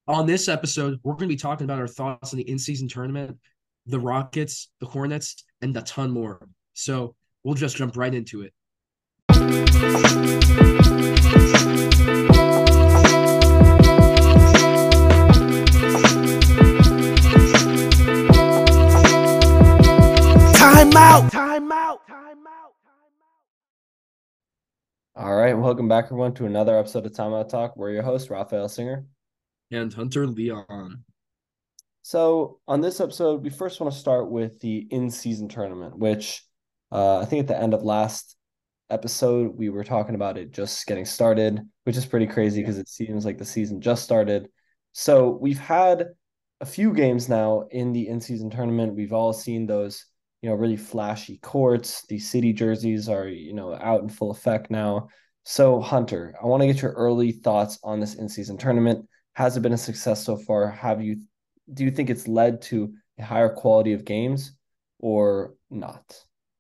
On this episode, we're going to be talking about our thoughts on the in-season tournament, the Rockets, the Hornets, and a ton more. So we'll just jump right into it. Timeout. Timeout. All right, welcome back, everyone, to another episode of Timeout Talk. We're your host, Raphael Singer. And Hunter Leon. So, on this episode, we first want to start with the in-season tournament, which I think at the end of last episode, we were talking about it just getting started, which is pretty crazy Yeah. because it seems like the season just started. So, we've had a few games now in the in-season tournament. We've all seen those, really flashy courts. The city jerseys are, out in full effect now. So, Hunter, I want to get your early thoughts on this in-season tournament. Has it been a success so far? Do you think it's led to a higher quality of games or not?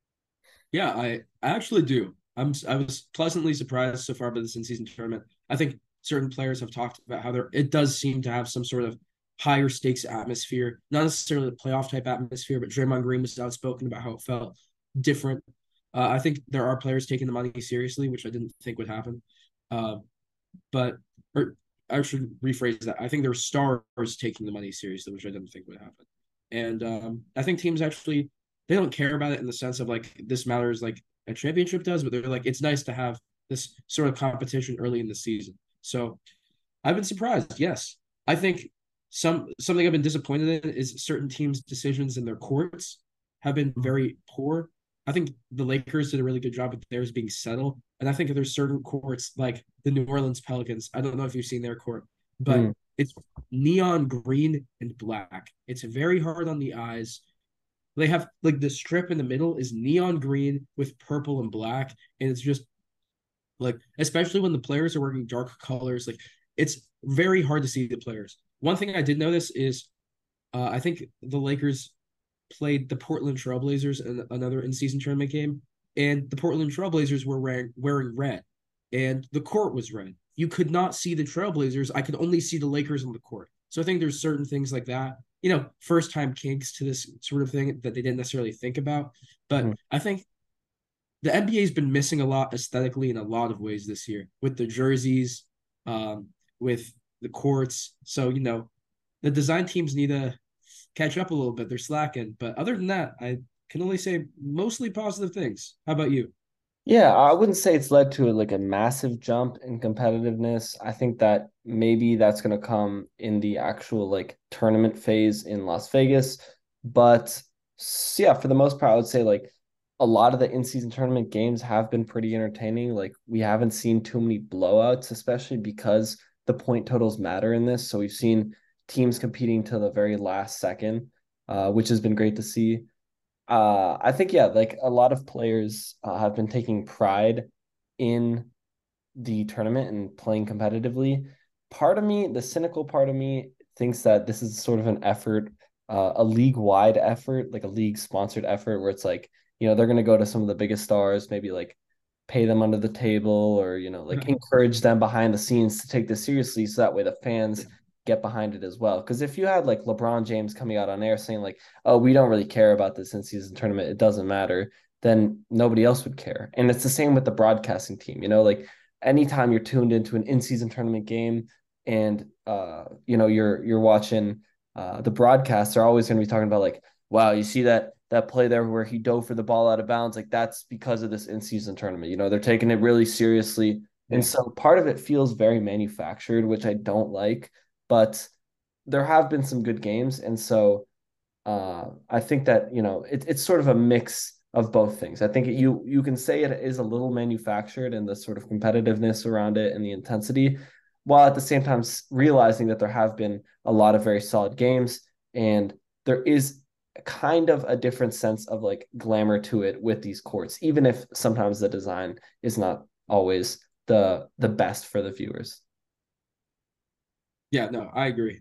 Yeah, I actually do. I was pleasantly surprised so far by this in-season tournament. I think certain players have talked about how it does seem to have some sort of higher stakes atmosphere, not necessarily a playoff type atmosphere, but Draymond Green was outspoken about how it felt different. I think there are players taking the money seriously, which I didn't think would happen. Uh, but or I should rephrase that. I think there are stars taking the money seriously, which I didn't think would happen. And I think teams actually they don't care about it in the sense of like this matters like a championship does, but they're like it's nice to have this sort of competition early in the season. So I've been surprised. Yes, I think something I've been disappointed in is certain teams' decisions in their courts have been very poor. I think the Lakers did a really good job with theirs being settled, and I think there's certain courts like the New Orleans Pelicans. I don't know if you've seen their court, but Mm. it's neon green and black. It's very hard on the eyes. They have like the strip in the middle is neon green with purple and black, and it's just like, especially when the players are wearing dark colors, like it's very hard to see the players. One thing I did notice is I think the Lakers played the Portland Trailblazers in another in-season tournament game, and the Portland Trailblazers were wearing red, and the court was red. You could not see the Trailblazers. I could only see the Lakers on the court. So I think there's certain things like that, first time kinks to this sort of thing that they didn't necessarily think about. But Mhm. I think the NBA has been missing a lot aesthetically in a lot of ways this year with the jerseys, um, with the courts. So, the design teams need to catch up a little bit. They're slacking. But other than that, I can only say mostly positive things. How about you? Yeah, I wouldn't say it's led to like a massive jump in competitiveness. I think that maybe that's going to come in the actual like tournament phase in Las Vegas. But yeah, for the most part, I would say like a lot of the in-season tournament games have been pretty entertaining. Like we haven't seen too many blowouts, especially because the point totals matter in this. So we've seen teams competing to the very last second, which has been great to see. I think yeah, like a lot of players have been taking pride in the tournament and playing competitively. Part of me, the cynical part of me, thinks that this is sort of an effort, a league-wide effort, like a league-sponsored effort, where it's like, they're going to go to some of the biggest stars, maybe like pay them under the table or, like encourage them behind the scenes to take this seriously so that way the fans Yeah. get behind it as well. Because if you had like LeBron James coming out on air saying like, "Oh, we don't really care about this in season tournament. It doesn't matter," then nobody else would care. And it's the same with the broadcasting team. Like anytime you're tuned into an in-season tournament game and you're watching the broadcasts are always going to be talking about like, wow, you see that play there where he dove for the ball out of bounds, like that's because of this in-season tournament. They're taking it really seriously. And Yeah. so part of it feels very manufactured, which I don't like, but there have been some good games. And so I think that it's sort of a mix of both things. I think you can say it is a little manufactured and the sort of competitiveness around it and the intensity, while at the same time realizing that there have been a lot of very solid games and there is kind of a different sense of like glamour to it with these courts, even if sometimes the design is not always the best for the viewers. Yeah, no, I agree.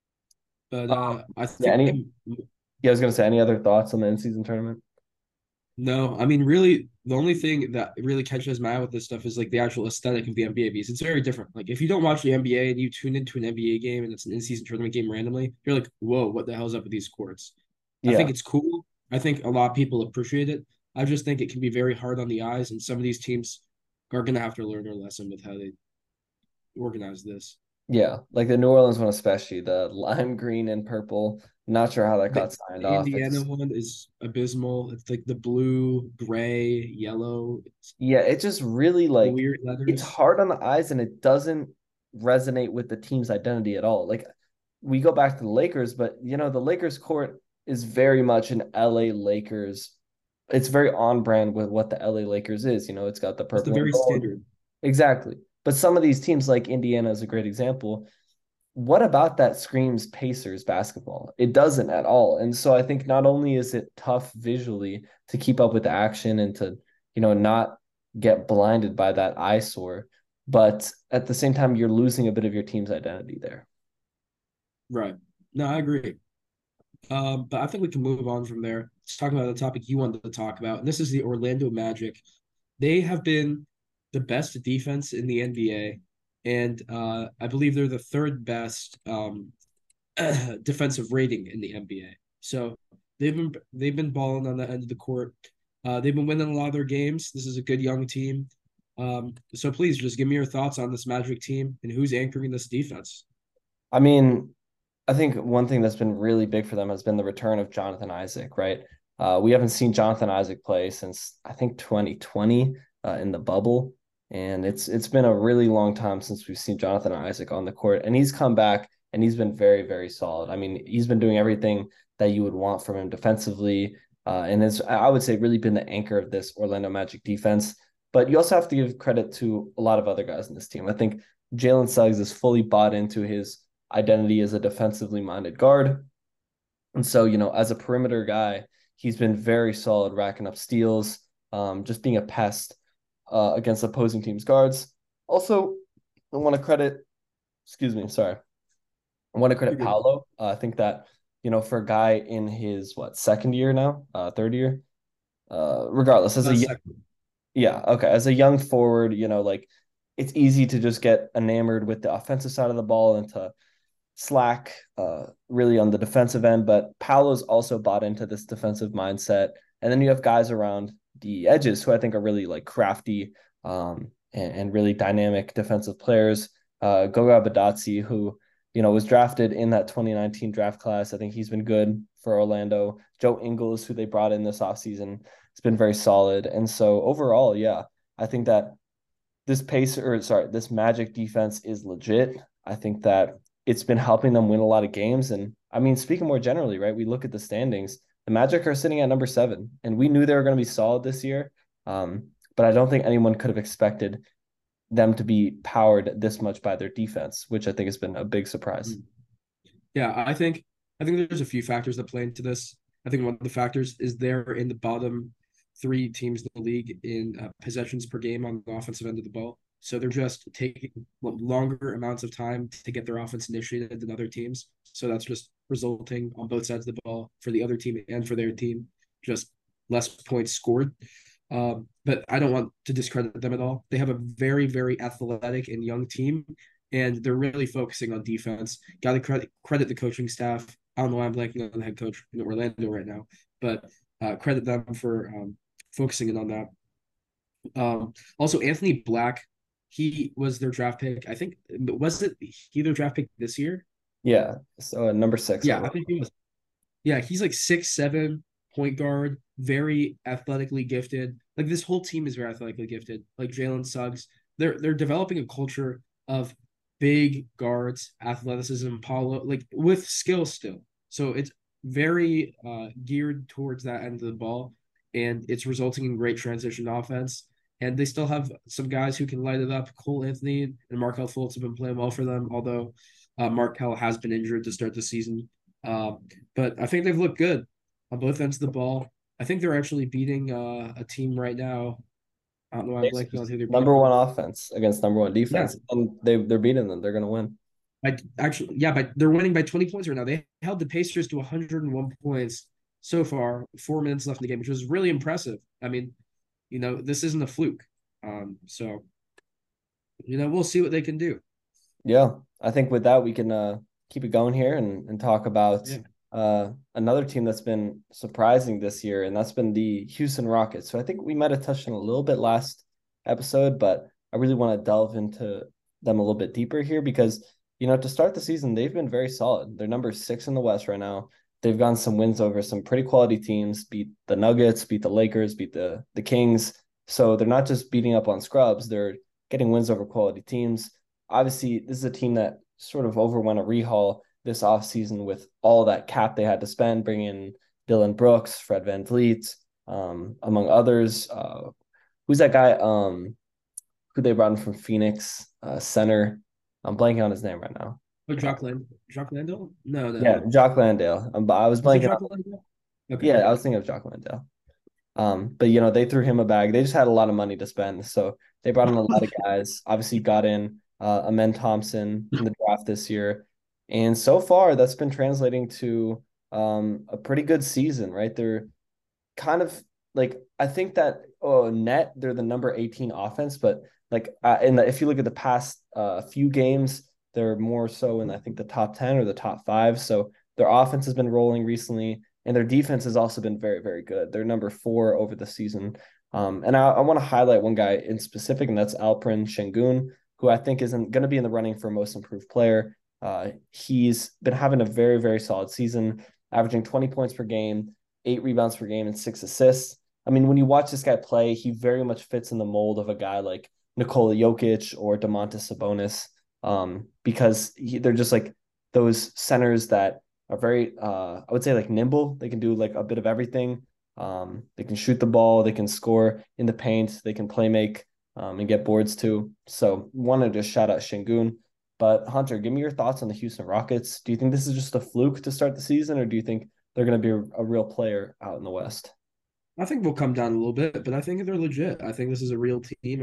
But Um, I yeah, think I was gonna say any other thoughts on the in-season tournament? No, I mean, really, the only thing that really catches my eye with this stuff is like the actual aesthetic of the NBA because it's very different. Like, if you don't watch the NBA and you tune into an NBA game and it's an in-season tournament game randomly, you're like, whoa, what the hell's up with these courts? I think Yeah. it's cool. I think a lot of people appreciate it. I just think it can be very hard on the eyes, and some of these teams are going to have to learn their lesson with how they organize this. Yeah. Like the New Orleans one, especially the lime green and purple. Not sure how that The got signed off. Indiana one is abysmal. It's like the blue, gray, yellow. It's Yeah, it just really the like weird it's letters. hard on the eyes and it doesn't resonate with the team's identity at all. Like we go back to the Lakers, but the Lakers court is very much an LA Lakers. It's very on brand with what the LA Lakers is. It's got the It's the purple and very gold. standard. Exactly. But some of these teams, like Indiana, is a great example. What about that screams Pacers basketball? It doesn't at all. And so I think not only is it tough visually to keep up with the action and to, not get blinded by that eyesore, but at the same time, you're losing a bit of your team's identity there. Right. No, I agree. But I think we can move on from there. Let's talk about the topic you wanted to talk about. And this is the Orlando Magic. They have been the best defense in the NBA. And I believe they're the third best defensive rating in the NBA. So they've been balling on the end of the court. They've been winning a lot of their games. This is a good young team. So please just give me your thoughts on this Magic team and who's anchoring this defense. I mean, I think one thing that's been really big for them has been the return of Jonathan Isaac, right? We haven't seen Jonathan Isaac play since I think 2020 in the bubble, and it's been a really long time since we've seen Jonathan Isaac on the court, and he's come back and he's been very, very solid. I mean, he's been doing everything that you would want from him defensively, and it's I would say really been the anchor of this Orlando Magic defense. But you also have to give credit to a lot of other guys in this team. I think Jalen Suggs is fully bought into his identity as a defensively minded guard. And so, as a perimeter guy, he's been very solid, racking up steals, just being a pest against opposing teams' guards. Also, I want to credit, excuse me, sorry. I want to credit You're good. Paolo. I think that, for a guy in his, second year now, third year, regardless, Second. yeah, okay, as a young forward, like it's easy to just get enamored with the offensive side of the ball and to slack really on the defensive end, but Paolo's also bought into this defensive mindset. And then you have guys around the edges who I think are really like crafty and really dynamic defensive players. Goga Badatsi, who was drafted in that 2019 draft class. I think he's been good for Orlando. Joe Ingles, who they brought in this offseason, has been very solid. And so overall, yeah, I think that this Magic defense is legit. I think that it's been helping them win a lot of games. And I mean, speaking more generally, right? We look at the standings. The Magic are sitting at number 7, and we knew they were going to be solid this year. But I don't think anyone could have expected them to be powered this much by their defense, which I think has been a big surprise. Yeah, I think there's a few factors that play into this. I think one of the factors is they're in the bottom three teams in the league in possessions per game on the offensive end of the ball. So they're just taking longer amounts of time to get their offense initiated than other teams. So that's just resulting on both sides of the ball for the other team and for their team, just less points scored. But I don't want to discredit them at all. They have a very, very athletic and young team, and they're really focusing on defense. Got to credit the coaching staff. I don't know why I'm blanking on the head coach in Orlando right now, but credit them for focusing in on that. Also, Anthony Black, he was their draft pick. I think was it he their draft pick this year? Yeah. So number 6 Yeah, I overall. think he was. Yeah, he's like 6'7" point guard, very athletically gifted. Like this whole team is very athletically gifted. Like Jalen Suggs, they're developing a culture of big guards, athleticism, Paulo, like with skill still. So it's very geared towards that end of the ball, and it's resulting in great transition offense. And they still have some guys who can light it up. Cole Anthony and Markel Fultz have been playing well for them, although Markel has been injured to start the season. But I think they've looked good on both ends of the ball. I think they're actually beating a team right now. I don't know. I'm blanking on who they're beating. Number one offense against number one Yeah, defense. And they're beating them. They're going to win. actually, yeah, but they're winning by 20 points right now. They held the Pacers to 101 points so far, 4 minutes left in the game, which was really impressive. I mean, this isn't a fluke. So we'll see what they can do. Yeah, I think with that we can keep it going here and talk about Yeah. another team that's been surprising this year, and that's been the Houston Rockets. So I think we might have touched on a little bit last episode, but I really want to delve into them a little bit deeper here because to start the season they've been very solid. They're number 6 in the West right now. They've gotten some wins over some pretty quality teams, beat the Nuggets, beat the Lakers, beat the Kings. So they're not just beating up on scrubs, they're getting wins over quality teams. Obviously, this is a team that sort of overwent a rehaul this offseason with all that cap they had to spend, bringing in Dylan Brooks, Fred VanVleet, among others. Who's that guy who they brought in from Phoenix, center? I'm blanking on his name right now. Oh, Jock Landale? No, Yeah, no. Jock Landale. But I was Is it blanking Jock on. Landale? Okay. Yeah, I was thinking of Jock Landale. But they threw him a bag. They just had a lot of money to spend, so they brought in a lot of guys. Obviously, got in Amen Thompson in the draft this year, and so far that's been translating to a pretty good season, right? They're kind of like I think that net they're the number 18 offense, but like if you look at the past few games, they're more so in I think the top 10 or the top 5. So their offense has been rolling recently, and their defense has also been very very good. They're number 4 over the season. And I want to highlight one guy in specific, and that's Alperen Sengun, who I think isn't going to be in the running for most improved player. He's been having a very very solid season, averaging 20 points per game, 8 rebounds per game, and 6 assists. I mean, when you watch this guy play, he very much fits in the mold of a guy like Nikola Jokic or Domantas Sabonis, because they're just like those centers that are very, I would say, like nimble. They can do like a bit of everything. They can shoot the ball, they can score in the paint, they can play make, and get boards too. So, wanted to shout out Shingun. But Hunter, give me your thoughts on the Houston Rockets. Do you think this is just a fluke to start the season, or do you think they're going to be a real player out in the West? I think we'll come down a little bit, but I think they're legit. I think this is a real team,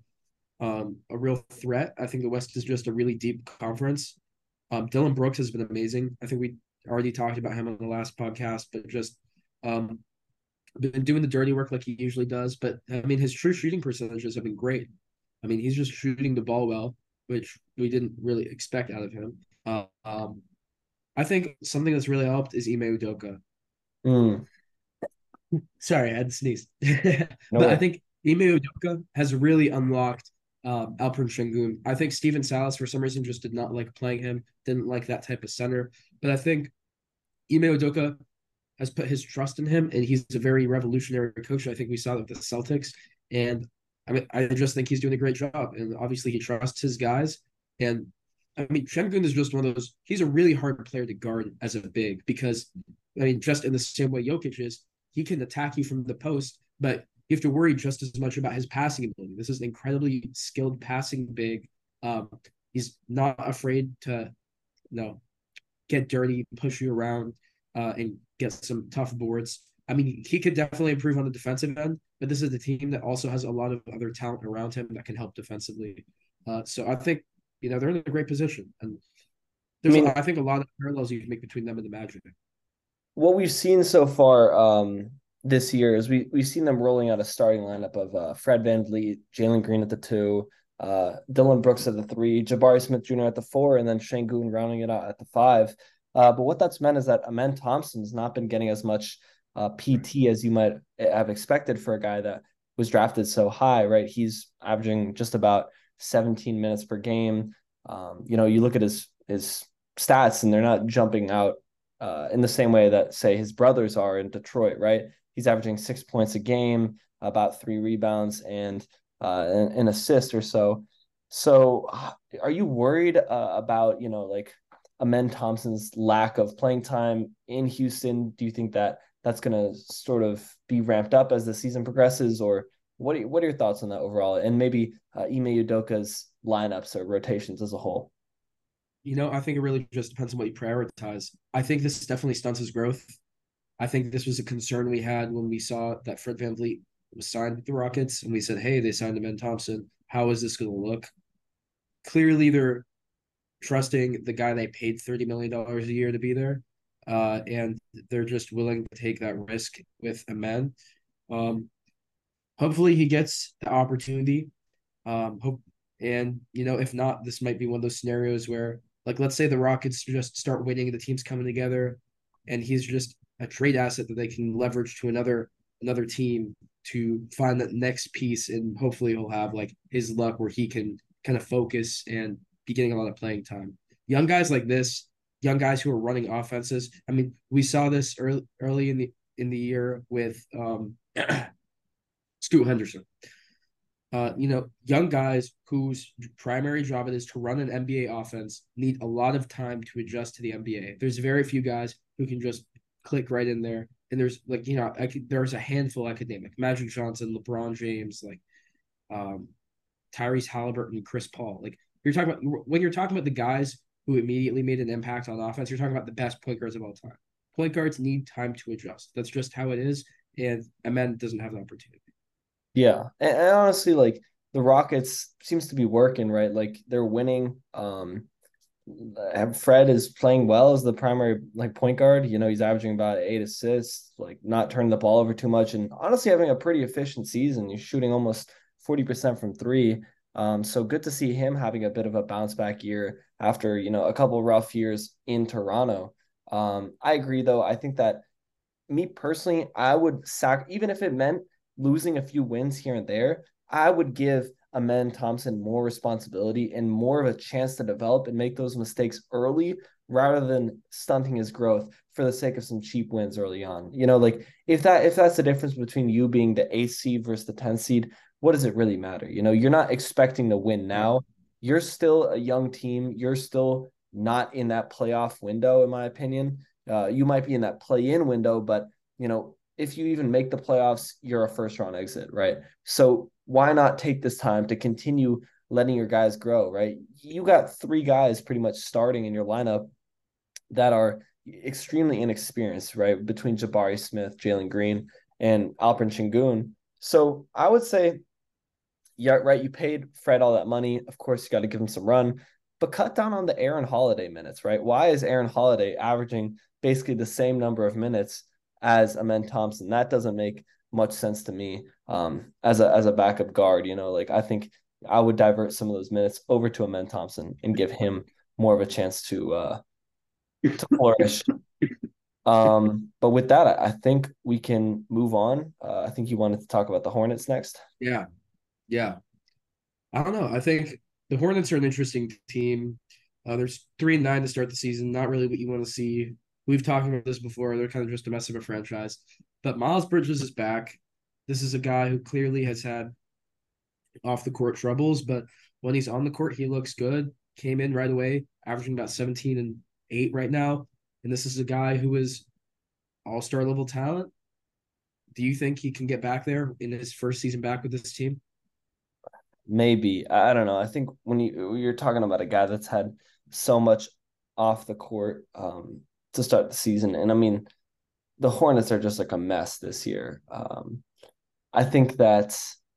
a real threat. I think the West is just a really deep conference. Dylan Brooks has been amazing. I think we already talked about him on the last podcast, but just um, been doing the dirty work like he usually does. But I mean, his true shooting percentages have been great. I mean, he's just shooting the ball well, which we didn't really expect out of him. I think something that's really helped is Ime Udoka. Mm, Sorry, I had to sneeze. no But I way. think Ime Udoka has really unlocked Alperen Sengun. I think Steven Salas, for some reason, just did not like playing him, didn't like that type of center. But I think Ime Udoka has put his trust in him, and he's a very revolutionary coach. I think we saw that with the Celtics. And I mean, I just think he's doing a great job. And obviously, he trusts his guys. And I mean, Sengun is just one of those, he's a really hard player to guard as a big because, I mean, just in the same way Jokic is, he can attack you from the post, but you have to worry just as much about his passing ability. This is an incredibly skilled passing big. He's not afraid to, get dirty, push you around, and get some tough boards. I mean, he could definitely improve on the defensive end, but this is a team that also has a lot of other talent around him that can help defensively. So I think they're in a great position, and I mean, I think a lot of parallels you can make between them and the Magic. what we've seen so far this year is we've seen them rolling out a starting lineup of Fred VanVleet, Jalen Green at the 2, Dylan Brooks at the 3, Jabari Smith Jr. at the 4, and then Sengun rounding it out at the 5. But what that's meant is that Amen Thompson's not been getting as much PT as you might have expected for a guy that was drafted so high, right? He's averaging just about 17 minutes per game. You look at his stats and they're not jumping out in the same way that, say, his brothers are in Detroit, right? He's averaging 6 points a game, about 3 rebounds, and an assist or so. So, are you worried about, like Amen Thompson's lack of playing time in Houston? Do you think that that's going to sort of be ramped up as the season progresses, or what are your thoughts on that overall? And maybe Ime Udoka's lineups or rotations as a whole. I think it really just depends on what you prioritize. I think this definitely stunts his growth. I think this was a concern we had when we saw that Fred VanVleet was signed with the Rockets, and we said, "Hey, they signed Ben Thompson. How is this going to look?" Clearly, they're trusting the guy they paid $30 million a year to be there. and they're just willing to take that risk with Amen. Um, hopefully he gets the opportunity. Hope and if not, this might be one of those scenarios where, like, let's say the Rockets just start winning, the team's coming together, and he's just a trade asset that they can leverage to another team to find that next piece, and hopefully he'll have like his luck where he can kind of focus and be getting a lot of playing time. Young guys like this, young guys who are running offenses. I mean, we saw this early in the year with Scoot Henderson. Young guys whose primary job it is to run an NBA offense need a lot of time to adjust to the NBA. There's very few guys who can just click right in there. And there's there's a handful academic, Magic Johnson, LeBron James, like um, Tyrese Halliburton, Chris Paul. Like when you're talking about the guys who immediately made an impact on offense, you're talking about the best point guards of all time. Point guards need time to adjust. That's just how it is. And Amen doesn't have the opportunity. Yeah, and honestly, like the Rockets seems to be working, right? Like they're winning. Fred is playing well as the primary like point guard. He's averaging about 8 assists, like not turning the ball over too much, and honestly having a pretty efficient season. He's shooting almost 40% from three. So good to see him having a bit of a bounce back year after a couple rough years in Toronto. I agree though. I think that me personally, I would even if it meant losing a few wins here and there, I would give Amen Thompson more responsibility and more of a chance to develop and make those mistakes early rather than stunting his growth for the sake of some cheap wins early on. Like if that's the difference between you being the 8th seed versus the 10th seed, what does it really matter? You're not expecting to win Yeah. now. You're still a young team. You're still not in that playoff window, in my opinion. You might be in that play-in window, but if you even make the playoffs, you're a first-round exit, right? So why not take this time to continue letting your guys grow, right? You got 3 guys pretty much starting in your lineup that are extremely inexperienced, right? Between Jabari Smith, Jalen Green, and Alperen Sengun. So I would say, yeah, right. You paid Fred all that money. Of course, you got to give him some run, but cut down on the Aaron Holiday minutes, right? Why is Aaron Holiday averaging basically the same number of minutes as Amen Thompson? That doesn't make much sense to me. As a backup guard, like I think I would divert some of those minutes over to Amen Thompson and give him more of a chance to flourish. But with that, I think we can move on. I think you wanted to talk about the Hornets next. Yeah. Yeah. I don't know. I think the Hornets are an interesting team. There's 3-9 to start the season. Not really what you want to see. We've talked about this before. They're kind of just a mess of a franchise. But Miles Bridges is back. This is a guy who clearly has had off the court troubles, but when he's on the court, he looks good. Came in right away, averaging about 17 and 8 right now. And this is a guy who is all-star level talent. Do you think he can get back there in his first season back with this team? Maybe. I don't know. I think when you're talking about a guy that's had so much off the court to start the season, and I mean the Hornets are just like a mess this year. I think that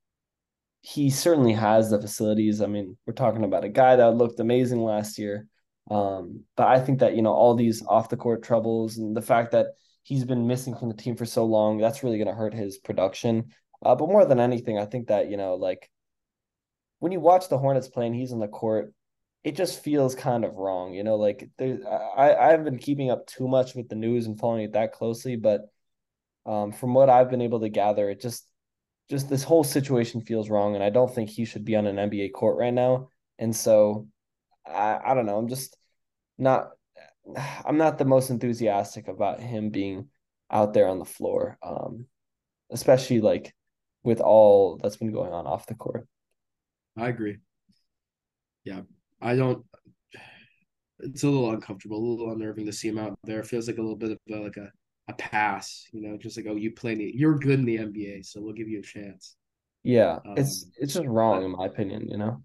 he certainly has the facilities. I mean, we're talking about a guy that looked amazing last year. But I think that, all these off the court troubles and the fact that he's been missing from the team for so long, that's really going to hurt his production. But more than anything, I think that, like when you watch the Hornets play and he's on the court, it just feels kind of wrong. Like I haven't been keeping up too much with the news and following it that closely, but from what I've been able to gather, it just this whole situation feels wrong, and I don't think he should be on an NBA court right now. And so I don't know. Not I'm not the most enthusiastic about him being out there on the floor, especially like with all that's been going on off the court. I agree. Yeah. I don't it's a little uncomfortable, a little unnerving to see him out there. It feels like a little bit of a pass, just like, oh, you're good in the NBA, so we'll give you a chance. Yeah, Um, it's just wrong but in my opinion.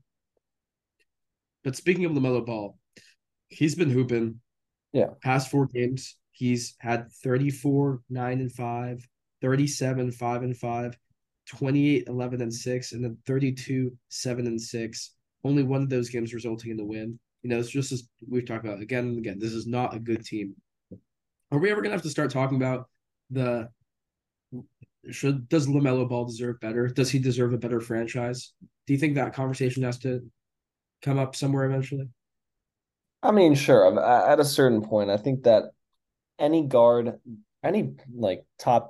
but speaking of LaMelo Ball, he's been hooping Yeah. past 4 games. He's had 34, 9 and 5, 37, 5 and 5, 28, 11 and 6, and then 32, 7 and 6. Only one of those games resulting in the win. It's just as we've talked about again and again. This is not a good team. Are we ever gonna have to start talking about the should does LaMelo Ball deserve better? Does he deserve a better franchise? Do you think that conversation has to come up somewhere eventually? I mean, sure. At a certain point, I think that any guard, any like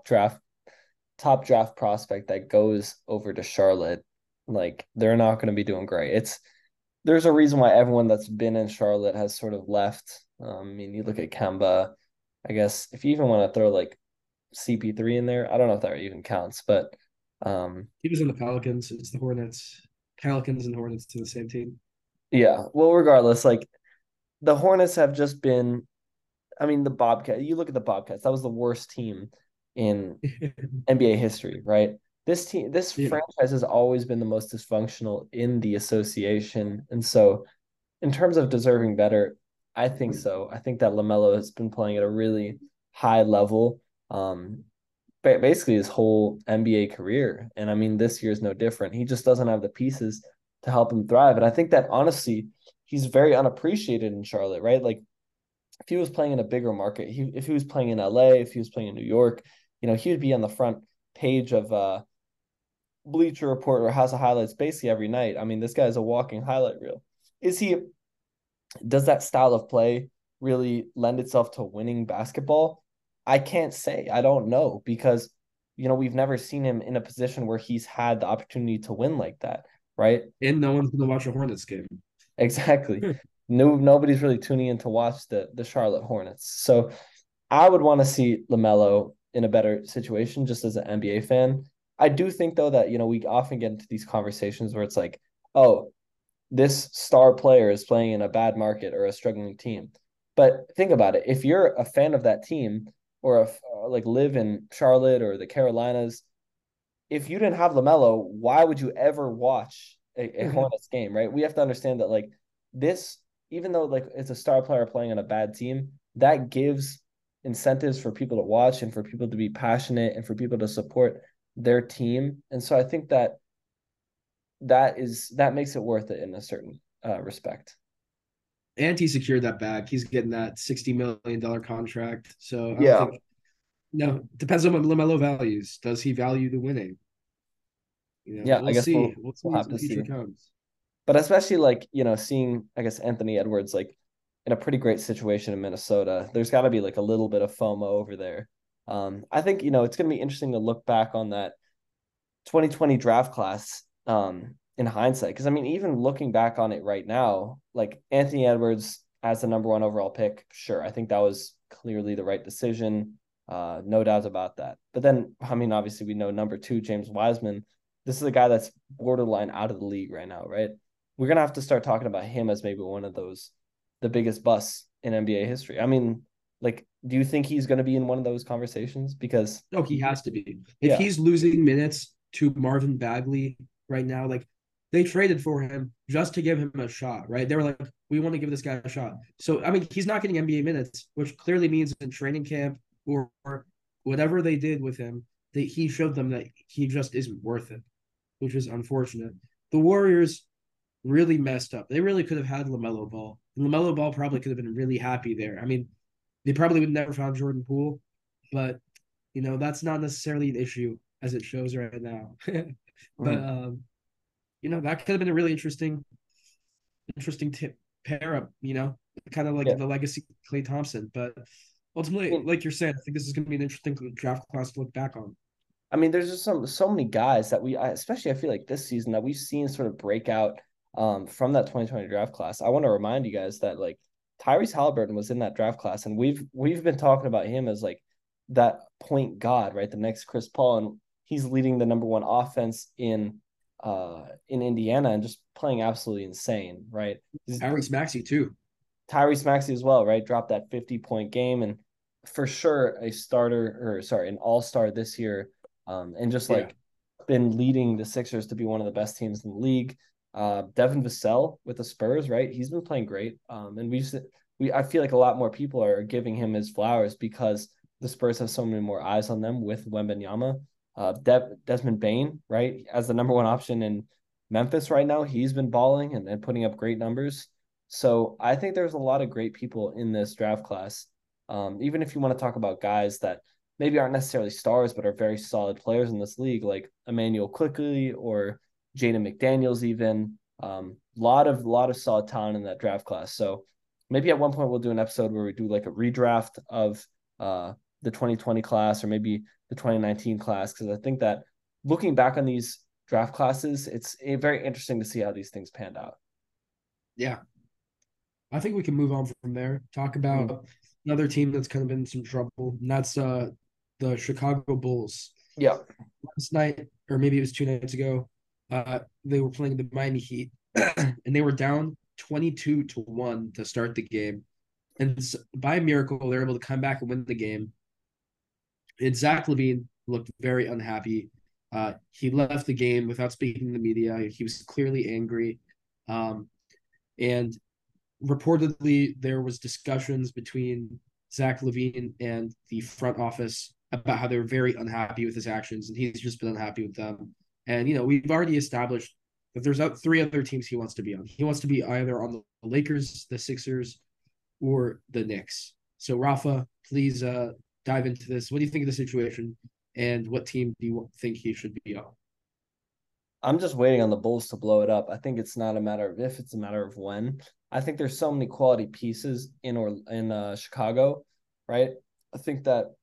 top draft prospect that goes over to Charlotte, like they're not going to be doing great. There's a reason why everyone that's been in Charlotte has sort of left. I mean, you look at Kemba. I guess if you even want to throw like CP3 in there, I don't know if that even counts, but He was in the Pelicans. It's the Hornets. Pelicans and Hornets to the same team. yeah. Well, regardless, like the Hornets have just been. I mean, the Bobcat. You look at the Bobcats. That was the worst team in NBA history, right? This Yeah. franchise has always been the most dysfunctional in the association, and so in terms of deserving better, I think so. I think that LaMelo has been playing at a really high level, basically his whole NBA career, and I mean this year is no different. He just doesn't have the pieces to help him thrive, and I think that honestly, he's very unappreciated in Charlotte, right? Like if he was playing in a bigger market, if he was playing in LA, if he was playing in New York, he would be on the front page of Bleacher Report or House of Highlights basically every night. I mean, this guy is a walking highlight reel. Is he? Does that style of play really lend itself to winning basketball? I can't say. I don't know because we've never seen him in a position where he's had the opportunity to win like that, right? And no one's gonna watch a Hornets game. Exactly. No, nobody's really tuning in to watch the Charlotte Hornets. So I would want to see LaMelo in a better situation just as an NBA fan. I do think though that we often get into these conversations where it's like, oh, this star player is playing in a bad market or a struggling team. But think about it. If you're a fan of that team or like live in Charlotte or the Carolinas, if you didn't have LaMelo, why would you ever watch a Hornets game, right? We have to understand that like this, even though like it's a star player playing on a bad team, that gives incentives for people to watch and for people to be passionate and for people to support their team. And so I think that that makes it worth it in a certain respect. And he secured that bag. He's getting that $60 million contract. So I don't Yeah. think no, depends on what LaMelo values. Does he value the winning? Yeah, I We'll guess see. we'll We'll we'll see as have the to future see. comes. But especially like, seeing I guess Anthony Edwards like in a pretty great situation in Minnesota, there's got to be like a little bit of FOMO over there. I think, it's going to be interesting to look back on that 2020 draft class in hindsight. Because I mean, even looking back on it right now, like Anthony Edwards as the number one overall pick, sure, I think that was clearly the right decision. No doubt about that. But then, I mean, obviously, we know number two, James Wiseman. This is a guy that's borderline out of the league right now, right? We're gonna have to start talking about him as maybe one of those, the biggest busts in NBA history. I mean, like, do you think he's gonna be in one of those conversations? Because No, he has to be. If yeah, he's losing minutes to Marvin Bagley right now, like they traded for him just to give him a shot, right? They were like, we want to give this guy a shot. So I mean, he's not getting NBA minutes, which clearly means in training camp or whatever they did with him, that he showed them that he just isn't worth it, which is unfortunate. The Warriors really messed up. They really could have had LaMelo Ball. And LaMelo Ball probably could have been really happy there. I mean, they probably would never found Jordan Poole, but that's not necessarily an issue as it shows right now. but mm, that could have been a really interesting pair up. Kind of like yeah. the legacy Klay Thompson. But I ultimately, mean, like you're saying, I think this is going to be an interesting draft class to look back on. there's just so many guys that especially I feel like this season that we've seen sort of break out from that 2020 draft class. I want to remind you guys that like Tyrese Halliburton was in that draft class, and we've been talking about him as like that point god, right? The next Chris Paul, and he's leading the number one offense in Indiana and just playing absolutely insane, right? Tyrese Maxey too. Tyrese Maxey as well, right? Dropped that 50-point game and for sure a starter or sorry, an all-star this year. And just Yeah, like been leading the Sixers to be one of the best teams in the league. Devin Vassell with the Spurs, right? He's been playing great. And I feel like a lot more people are giving him his flowers because the Spurs have so many more eyes on them with Wembanyama. Desmond Bain, right? As the number one option in Memphis right now, he's been balling and putting up great numbers. So I think there's a lot of great people in this draft class. Even if you want to talk about guys that maybe aren't necessarily stars, but are very solid players in this league, like Emmanuel Quickly or Jaden McDaniels, even. Lot of solid talent in that draft class. So maybe at one point we'll do an episode where we do like a redraft of the 2020 class or maybe the 2019 class, because I think that looking back on these draft classes, it's very interesting to see how these things panned out. Yeah, I think we can move on from there. Talk Mm. about another team that's kind of been in some trouble, and that's the Chicago Bulls. Yeah. Last night, or maybe it was 2 nights ago, they were playing the Miami Heat, and they were down 22-1 to start the game. And by a miracle, they're able to come back and win the game. And Zach LaVine looked very unhappy. He left the game without speaking to the media. He was clearly angry. And reportedly, there was discussions between Zach LaVine and the front office about how they were very unhappy with his actions, and he's just been unhappy with them. And we've already established that there's three other teams he wants to be on. He wants to be either on the Lakers, the Sixers, or the Knicks. So Rafa, please dive into this. What do you think of the situation, and what team do you think he should be on? I'm just waiting on the Bulls to blow it up. I think it's not a matter of if, it's a matter of when. I think there's so many quality pieces in Chicago, right? I think that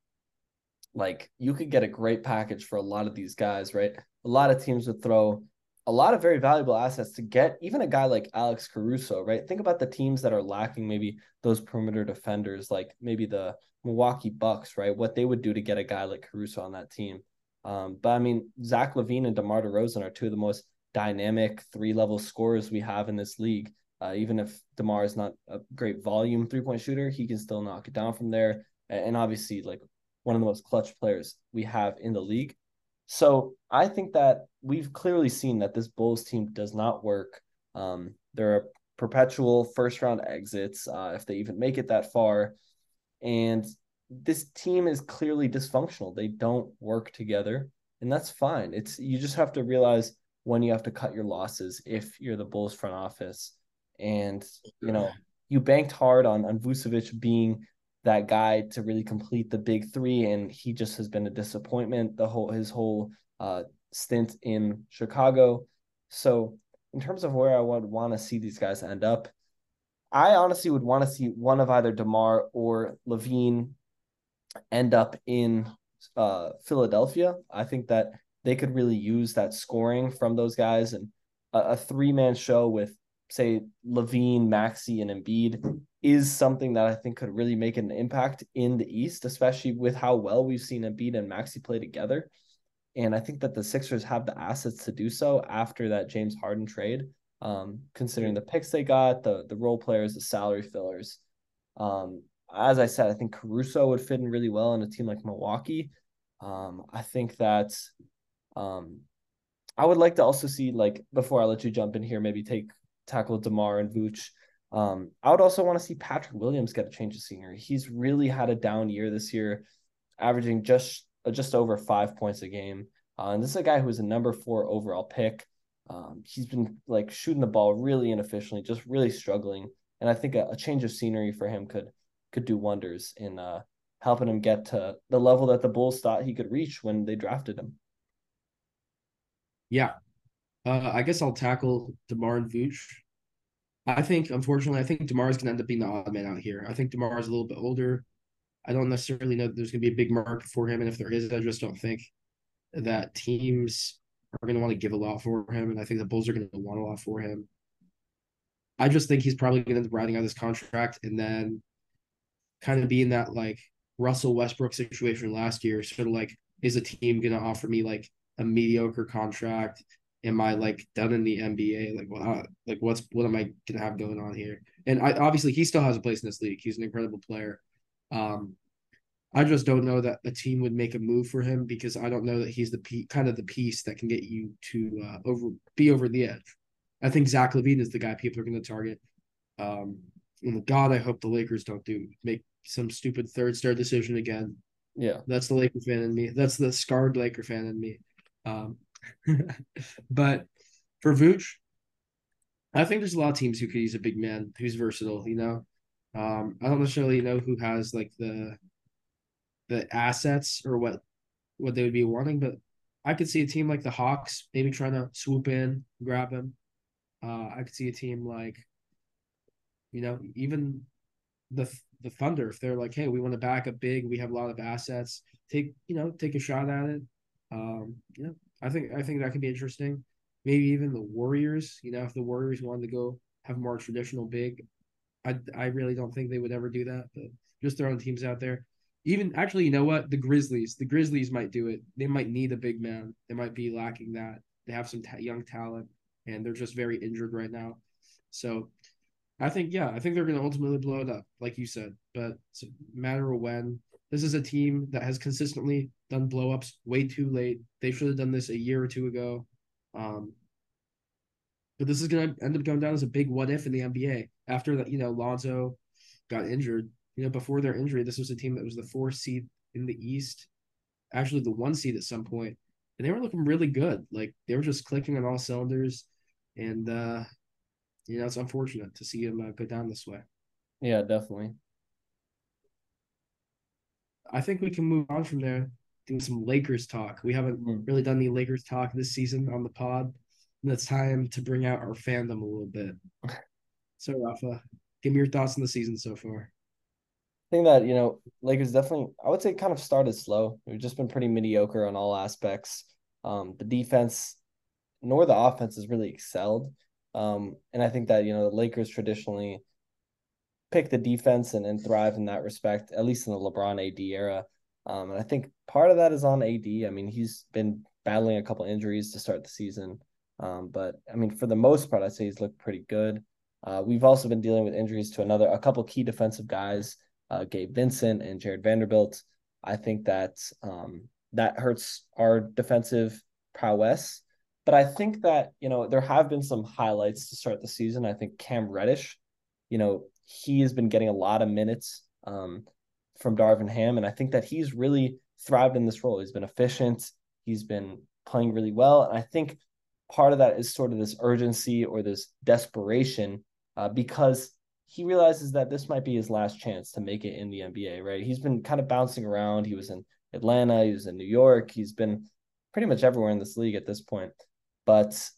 like you could get a great package for a lot of these guys, right? A lot of teams would throw a lot of very valuable assets to get even a guy like Alex Caruso, right? Think about the teams that are lacking maybe those perimeter defenders, like maybe the Milwaukee Bucks, right? What they would do to get a guy like Caruso on that team. But I mean, Zach LaVine and DeMar DeRozan are two of the most dynamic three-level scorers we have in this league. Even if DeMar is not a great volume three-point shooter, he can still knock it down from there. And obviously, like one of the most clutch players we have in the league. So I think that we've clearly seen that this Bulls team does not work. They're a perpetual first round exits if they even make it that far. And this team is clearly dysfunctional. They don't work together, and that's fine. It's you just have to realize when you have to cut your losses if you're the Bulls front office. And you banked hard on Vucevic being that guy to really complete the big three, and he just has been a disappointment his whole stint in Chicago. So in terms of where I would want to see these guys end up, I honestly would want to see one of either DeMar or LaVine end up in Philadelphia. I think that they could really use that scoring from those guys, and a three-man show with, say, LaVine, Maxey, and Embiid is something that I think could really make an impact in the East, especially with how well we've seen Embiid and Maxey play together. And I think that the Sixers have the assets to do so after that James Harden trade, considering the picks they got, the role players, the salary fillers. As I said, I think Caruso would fit in really well in a team like Milwaukee. I think that I would like to also see, like, before I let you jump in here, maybe tackle DeMar and Vooch. I would also want to see Patrick Williams get a change of scenery. He's really had a down year this year, averaging just over 5 points a game. And this is a guy who was a number 4 overall pick. He's been like shooting the ball really inefficiently, just really struggling. And I think a change of scenery for him could do wonders in helping him get to the level that the Bulls thought he could reach when they drafted him. Yeah, I guess I'll tackle DeMar and Vooch. Unfortunately, I think DeMar is going to end up being the odd man out here. I think DeMar is a little bit older. I don't necessarily know that there's going to be a big market for him, and if there is, I just don't think that teams are going to want to give a lot for him, and I think the Bulls are going to want a lot for him. I just think he's probably going to end up riding out this contract and then kind of be in that like Russell Westbrook situation last year, sort of like, is a team going to offer me like a mediocre contract? Am I like done in the NBA? What am I gonna have going on here? And obviously he still has a place in this league. He's an incredible player. Um, I just don't know that a team would make a move for him because I don't know that he's kind of the piece that can get you to over the edge. I think Zach LaVine is the guy people are going to target. And God, I hope the Lakers don't make some stupid third star decision again. Yeah. That's the Laker fan in me. That's the scarred Laker fan in me. But for Vooch, I think there's a lot of teams who could use a big man who's versatile. I don't necessarily know who has like the assets or what they would be wanting, but I could see a team like the Hawks maybe trying to swoop in, grab him. I could see a team like even the Thunder if they're like, hey, we want to back up big, we have a lot of assets, take a shot at it. Yeah, I think that could be interesting. Maybe even the Warriors. If the Warriors wanted to go have more traditional big, I really don't think they would ever do that. But just throwing teams out there. Even actually, you know what? The Grizzlies might do it. They might need a big man. They might be lacking that. They have some young talent, and they're just very injured right now. So I think they're going to ultimately blow it up, like you said. But it's a matter of when. This is a team that has consistently done blow ups way too late. They should have done this a year or two ago. Um, but this is going to end up going down as a big what if in the NBA after that. Lonzo got injured. Before their injury, this was a team that was the 4th seed in the East, actually the 1 seed at some point, and they were looking really good. Like they were just clicking on all cylinders, and it's unfortunate to see them go down this way. Yeah, definitely. I think we can move on from there, do some Lakers talk. We haven't Mhm. really done any Lakers talk this season on the pod, and it's time to bring out our fandom a little bit. So, Rafa, give me your thoughts on the season so far. I think that, Lakers definitely, I would say, kind of started slow. We've just been pretty mediocre on all aspects. The defense nor the offense has really excelled. And I think that, the Lakers traditionally pick the defense and thrive in that respect, at least in the LeBron AD era. And I think part of that is on AD. I mean, he's been battling a couple injuries to start the season. But I mean, for the most part, I'd say he's looked pretty good. We've also been dealing with injuries to a couple key defensive guys, Gabe Vincent and Jared Vanderbilt. I think that hurts our defensive prowess. But I think that, there have been some highlights to start the season. I think Cam Reddish, he has been getting a lot of minutes from Darvin Ham, and I think that he's really thrived in this role. He's been efficient. He's been playing really well, and I think part of that is sort of this urgency or this desperation because he realizes that this might be his last chance to make it in the NBA. Right? He's been kind of bouncing around. He was in Atlanta. He was in New York. He's been pretty much everywhere in this league at this point, but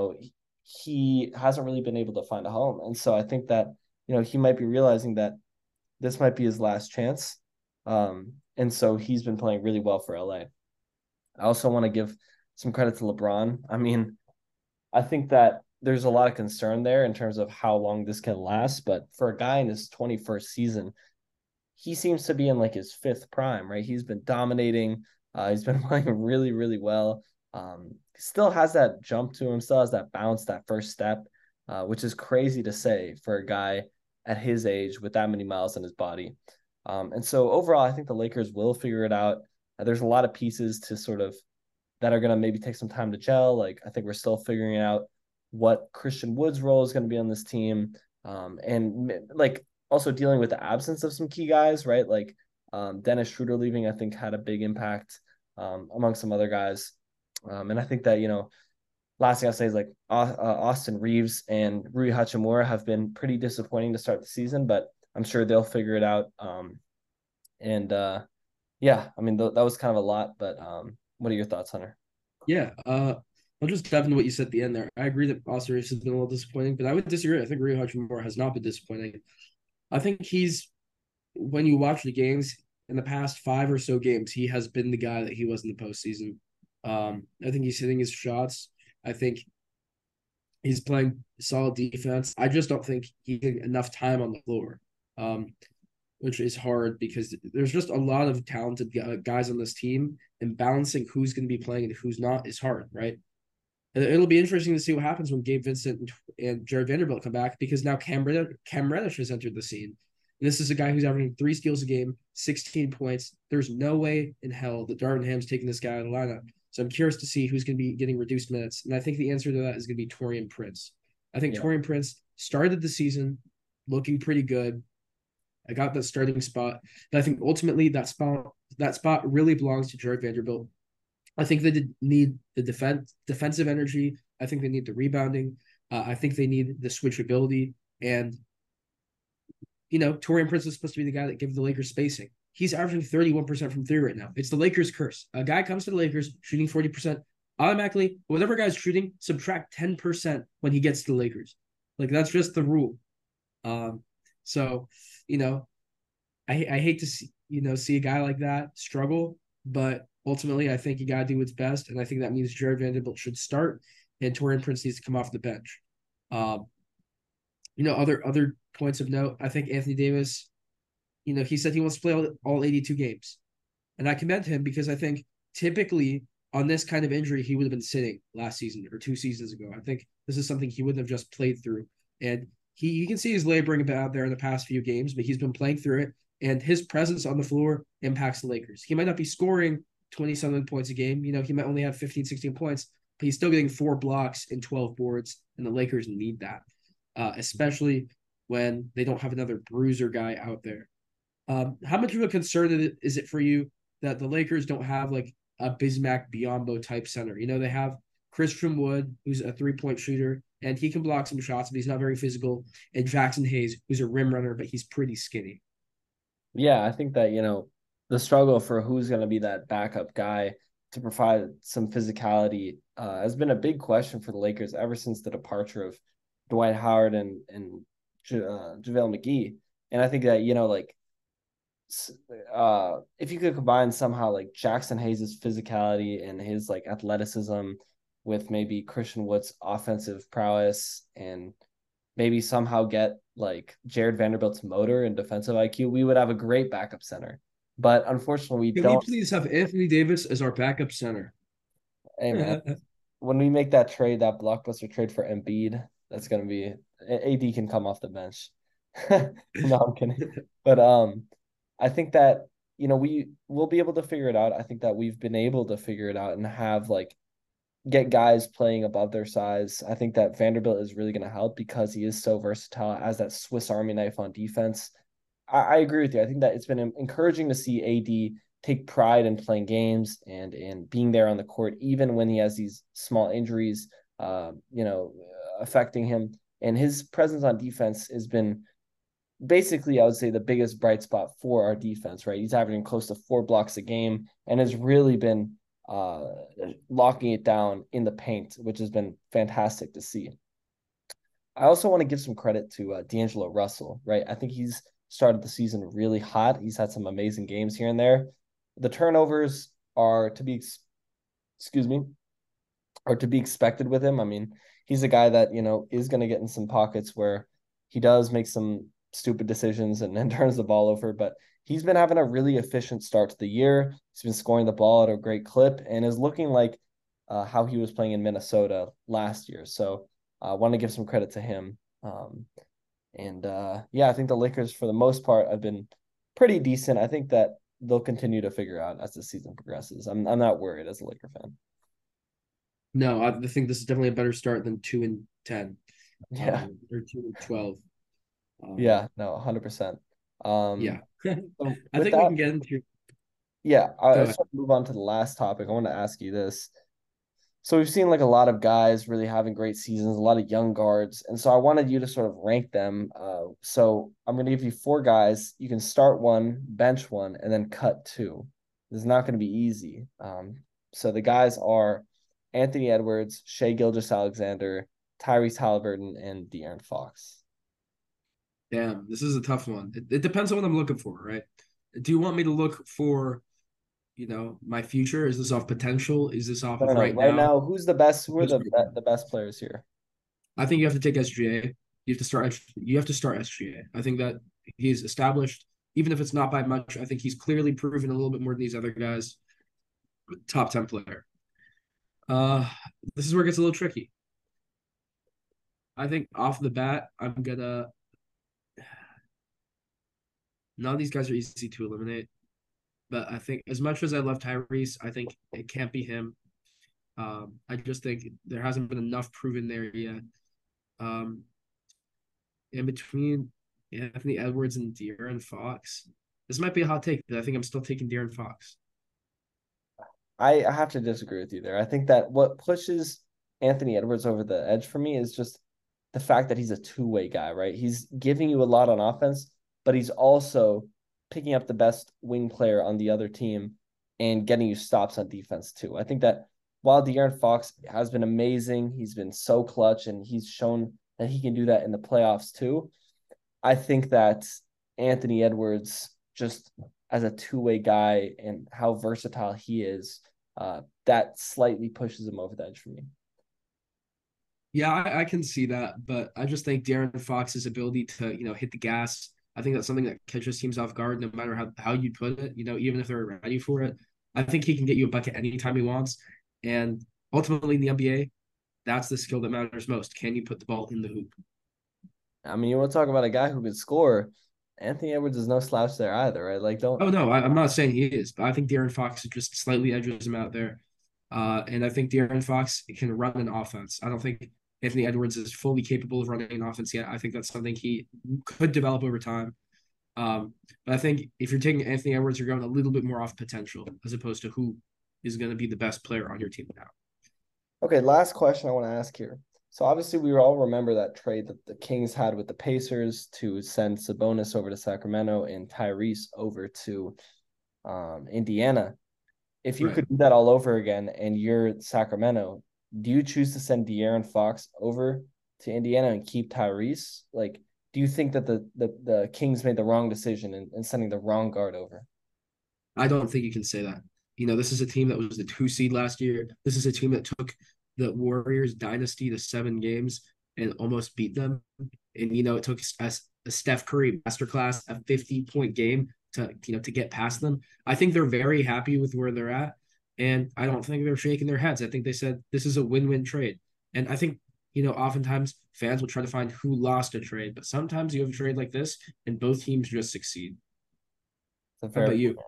he hasn't really been able to find a home, and so I think that he might be realizing that this might be his last chance. And so he's been playing really well for LA. I also want to give some credit to LeBron. I mean, I think that there's a lot of concern there in terms of how long this can last. But for a guy in his 21st season, he seems to be in like his fifth prime, right? He's been dominating. He's been playing really, really well. Still has that jump to him, still has that bounce, that first step, which is crazy to say for a guy at his age with that many miles in his body. And so overall, I think the Lakers will figure it out. There's a lot of pieces to sort of that are going to maybe take some time to gel. Like I think we're still figuring out what Christian Wood's role is going to be on this team. And like also dealing with the absence of some key guys, right? Like Dennis Schroeder leaving, I think had a big impact among some other guys. And I think that, last thing I'll say is like Austin Reeves and Rui Hachimura have been pretty disappointing to start the season, but I'm sure they'll figure it out. And yeah, I mean, that was kind of a lot, but what are your thoughts, Hunter? Yeah, I'll just dive into what you said at the end there. I agree that Austin Reeves has been a little disappointing, but I would disagree. I think Rui Hachimura has not been disappointing. I think when you watch the games in the past 5 or so games, he has been the guy that he was in the postseason. I think he's hitting his shots. I think he's playing solid defense. I just don't think he's getting enough time on the floor, um, which is hard because there's just a lot of talented guys on this team, and balancing who's going to be playing and who's not is hard, right? It'll be interesting to see what happens when Gabe Vincent and Jared Vanderbilt come back because now Cam Reddish has entered the scene. And this is a guy who's averaging 3 steals a game, 16 points. There's no way in hell that Darvin Ham's taking this guy out of the lineup. So I'm curious to see who's going to be getting reduced minutes. And I think the answer to that is going to be Taurean Prince. I think Yeah. Taurean Prince started the season looking pretty good. I got that starting spot. But I think ultimately that spot really belongs to Jared Vanderbilt. I think they need the defensive energy. I think they need the rebounding. I think they need the switchability. And Taurean Prince is supposed to be the guy that gives the Lakers spacing. He's averaging 31% from three right now. It's the Lakers curse. A guy comes to the Lakers shooting 40%, automatically, whatever guy's shooting, subtract 10% when he gets to the Lakers. Like that's just the rule. So, you know, I hate to see a guy like that struggle, but ultimately I think you gotta do what's best. And I think that means Jared Vanderbilt should start and Taurean Prince needs to come off the bench. Um, other points of note, I think Anthony Davis, he said he wants to play all 82 games. And I commend him because I think typically on this kind of injury, he would have been sitting last season or 2 seasons ago. I think this is something he wouldn't have just played through. And you can see he's laboring about there in the past few games, but he's been playing through it. And his presence on the floor impacts the Lakers. He might not be scoring 20-something points a game. He might only have 15, 16 points, but he's still getting 4 blocks and 12 boards. And the Lakers need that, especially when they don't have another bruiser guy out there. How much of a concern is it for you that the Lakers don't have like a Bismack Biyombo type center? They have Christian Wood, who's a 3-point shooter, and he can block some shots, but he's not very physical. And Jackson Hayes, who's a rim runner, but he's pretty skinny. Yeah, I think that, the struggle for who's going to be that backup guy to provide some physicality has been a big question for the Lakers ever since the departure of Dwight Howard and JaVale McGee. And I think that, if you could combine somehow like Jackson Hayes' physicality and his like athleticism with maybe Christian Wood's offensive prowess and maybe somehow get like Jared Vanderbilt's motor and defensive IQ, we would have a great backup center. But unfortunately, Can we please have Anthony Davis as our backup center? Hey man, when we make that trade, that blockbuster trade for Embiid, that's gonna be AD can come off the bench. No, I'm kidding. But I think that we will be able to figure it out. I think that we've been able to figure it out and have like get guys playing above their size. I think that Vanderbilt is really going to help because he is so versatile as that Swiss Army knife on defense. I agree with you. I think that it's been encouraging to see AD take pride in playing games and being there on the court, even when he has these small injuries, affecting him. And his presence on defense has been basically, I would say, the biggest bright spot for our defense, right? He's averaging close to 4 blocks a game and has really been locking it down in the paint, which has been fantastic to see. I also want to give some credit to D'Angelo Russell, right? I think he's started the season really hot. He's had some amazing games here and there. The turnovers are to be expected with him. I mean, he's a guy that, is going to get in some pockets where he does make some stupid decisions and then turns the ball over, but he's been having a really efficient start to the year. He's been scoring the ball at a great clip and is looking like how he was playing in Minnesota last year. So I want to give some credit to him. I think the Lakers, for the most part, have been pretty decent. I think that they'll continue to figure out as the season progresses. I'm not worried as a Laker fan. No, I think this is definitely a better start than 2-10. Yeah. Or 2-12. Yeah, no, 100%. Yeah. So I think we can get into. Yeah, I just want to move on to the last topic. I want to ask you this. So we've seen like a lot of guys really having great seasons, a lot of young guards, and so I wanted you to sort of rank them. So I'm going to give you 4 guys. You can start one, bench one, and then cut 2. This is not going to be easy. So the guys are Anthony Edwards, Shai Gilgeous-Alexander, Tyrese Halliburton, and De'Aaron Fox. Damn, this is a tough one. It depends on what I'm looking for, right? Do you want me to look for, my future? Is this off potential? Is this off of right now? Right now, who's the best? Who are the best players here? I think you have to take SGA. You have to start. You have to start SGA. I think that he's established, even if it's not by much. I think he's clearly proven a little bit more than these other guys. Top 10 player. This is where it gets a little tricky. I think off the bat, I'm gonna. None of these guys are easy to eliminate, but I think as much as I love Tyrese, I think it can't be him. I just think there hasn't been enough proven there yet. In between Anthony Edwards and De'Aaron Fox, this might be a hot take, but I think I'm still taking De'Aaron Fox. I have to disagree with you there. I think that what pushes Anthony Edwards over the edge for me is just the fact that he's a two-way guy, right? He's giving you a lot on offense, but he's also picking up the best wing player on the other team and getting you stops on defense too. I think that while De'Aaron Fox has been amazing, he's been so clutch and he's shown that he can do that in the playoffs too. I think that Anthony Edwards, just as a two-way guy and how versatile he is, that slightly pushes him over the edge for me. Yeah, I can see that, but I just think De'Aaron Fox's ability to, hit the gas, I think that's something that catches teams off guard, no matter how you put it, even if they're ready for it. I think he can get you a bucket anytime he wants. And ultimately in the NBA, that's the skill that matters most. Can you put the ball in the hoop? I mean, you want to talk about a guy who can score. Anthony Edwards is no slouch there either, right? Like, don't. Oh no, I'm not saying he is, but I think De'Aaron Fox just slightly edges him out there. And I think De'Aaron Fox can run an offense. I don't think Anthony Edwards is fully capable of running an offense yet. I think that's something he could develop over time. But I think if you're taking Anthony Edwards, you're going a little bit more off potential as opposed to who is going to be the best player on your team now. Okay, last question I want to ask here. So obviously we all remember that trade that the Kings had with the Pacers to send Sabonis over to Sacramento and Tyrese over to Indiana. If you Right. could do that all over again and you're Sacramento, do you choose to send De'Aaron Fox over to Indiana and keep Tyrese? Like, do you think that the Kings made the wrong decision in sending the wrong guard over? I don't think you can say that. This is a team that was the 2 seed last year. This is a team that took the Warriors dynasty to 7 games and almost beat them. And it took a Steph Curry masterclass, a 50-point game to get past them. I think they're very happy with where they're at, and I don't think they're shaking their heads. I think they said this is a win-win trade, and I think oftentimes fans will try to find who lost a trade, but sometimes you have a trade like this, and both teams just succeed. It's a How fair about point. you?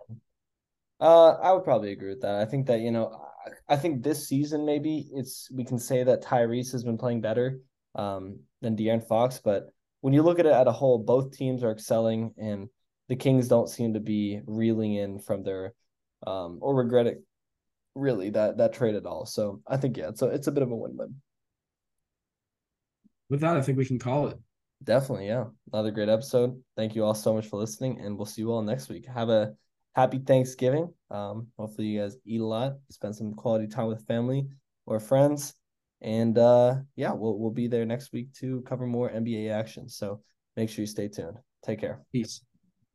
I would probably agree with that. I think that, I think this season maybe we can say that Tyrese has been playing better than De'Aaron Fox, but when you look at it at a whole, both teams are excelling and the Kings don't seem to be reeling in from their or regret it really that trade at all. So I think yeah, it's a bit of a win-win. With that, I think we can call it. Definitely, yeah. Another great episode. Thank you all so much for listening, and we'll see you all next week. Have a happy Thanksgiving. Hopefully you guys eat a lot, spend some quality time with family or friends. And yeah, we'll be there next week to cover more NBA action. So make sure you stay tuned. Take care. Peace.